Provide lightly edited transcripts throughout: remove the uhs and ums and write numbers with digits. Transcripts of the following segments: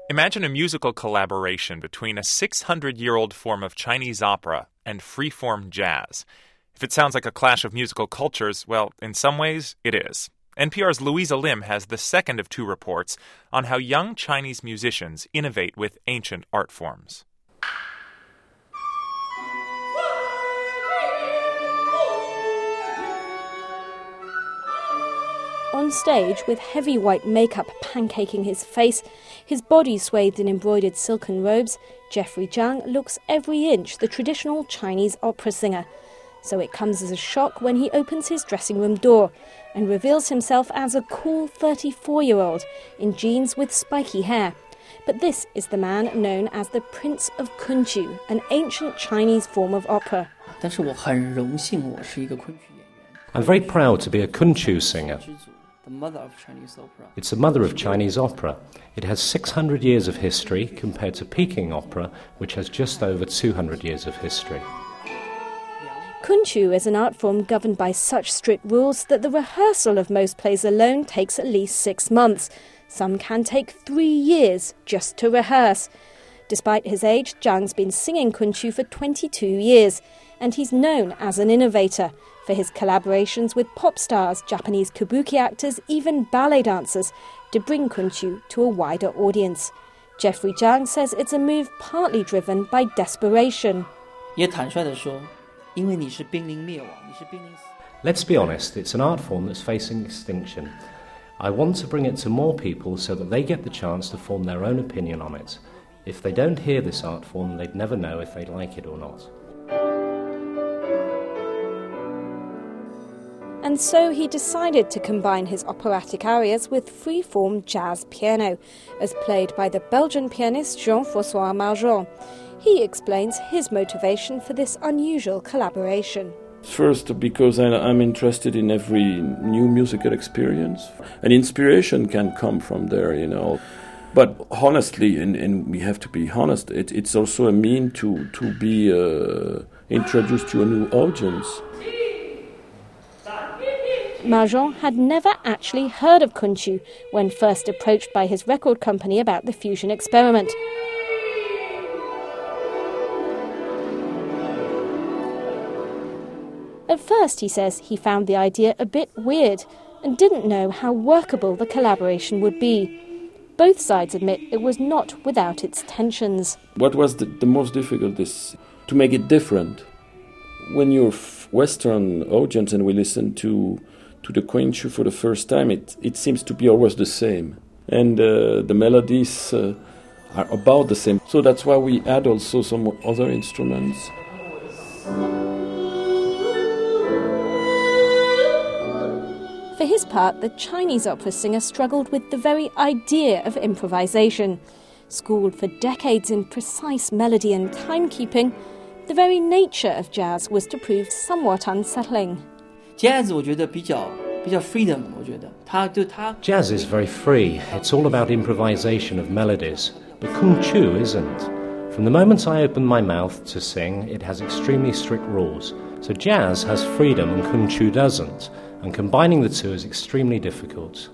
Imagine a musical collaboration between a 600-year-old form of Chinese opera and free-form jazz. If it sounds like a clash of musical cultures, well, in some ways, it is. NPR's Louisa Lim has the second of two reports on how young Chinese musicians innovate with ancient art forms. On stage, with heavy white makeup pancaking his face, his body swathed in embroidered silken robes, Jeffrey Jiang looks every inch the traditional Chinese opera singer. So it comes as a shock when he opens his dressing room door and reveals himself as a cool 34-year-old in jeans with spiky hair. But this is the man known as the Prince of Kunqiu, an ancient Chinese form of opera. I'm very proud to be a Kunqiu singer. The mother of Chinese opera. It's the mother of Chinese opera. It has 600 years of history compared to Peking opera, which has just over 200 years of history. Kunqiu is an art form governed by such strict rules that the rehearsal of most plays alone takes at least 6 months. Some can take 3 years just to rehearse. Despite his age, Jiang's been singing Kunqiu for 22 years, and he's known as an innovator for his collaborations with pop stars, Japanese kabuki actors, even ballet dancers, to bring Kunqiu to a wider audience. Jeffrey Jiang says it's a move partly driven by desperation. Let's be honest, it's an art form that's facing extinction. I want to bring it to more people so that they get the chance to form their own opinion on it. If they don't hear this art form, they'd never know if they like it or not. And so he decided to combine his operatic arias with free-form jazz piano, as played by the Belgian pianist Jean-François Marjon. He explains his motivation for this unusual collaboration. First, because I'm interested in every new musical experience. And inspiration can come from there, you know. But honestly, and we have to be honest, it's also a mean to be introduced to a new audience. Marjon had never actually heard of Kunqiu when first approached by his record company about the fusion experiment. At first, he says, he found the idea a bit weird and didn't know how workable the collaboration would be. Both sides admit it was not without its tensions. What was the most difficult is to make it different. When you're Western audience and we listen to the Kunqiu for the first time, it seems to be always the same. And the melodies are about the same. So that's why we add also some other instruments. For his part, the Chinese opera singer struggled with the very idea of improvisation. Schooled for decades in precise melody and timekeeping, the very nature of jazz was to prove somewhat unsettling. Jazz, 我觉得比较 freedom, 我觉得 Jazz is very free. It's all about improvisation of melodies. But Kunqiu isn't. From the moment I open my mouth to sing, it has extremely strict rules. So jazz has freedom and Kunqiu doesn't. And combining the two is extremely difficult.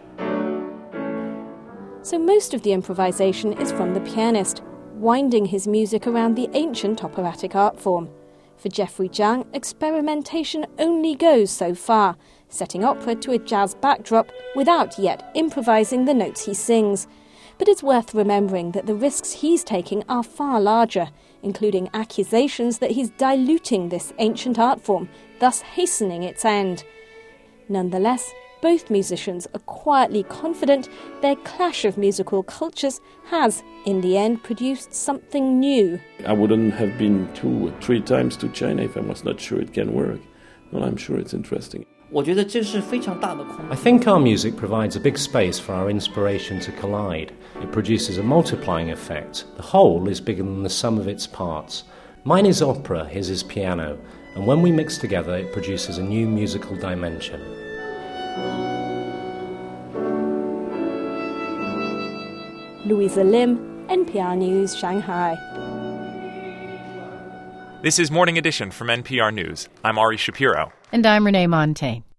So most of the improvisation is from the pianist, winding his music around the ancient operatic art form. For Jeffrey Jiang, experimentation only goes so far, setting opera to a jazz backdrop without yet improvising the notes he sings. But it's worth remembering that the risks he's taking are far larger, including accusations that he's diluting this ancient art form, thus hastening its end. Nonetheless, both musicians are quietly confident their clash of musical cultures has, in the end, produced something new. I wouldn't have been 2 or 3 times to China if I was not sure it can work. Well, I'm sure it's interesting. 我觉得这是非常大的空间。 I think our music provides a big space for our inspiration to collide. It produces a multiplying effect. The whole is bigger than the sum of its parts. Mine is opera, his is piano, and when we mix together, it produces a new musical dimension. Louisa Lim, NPR News, Shanghai. This is Morning Edition from NPR News. I'm Ari Shapiro. And I'm Renee Montagne.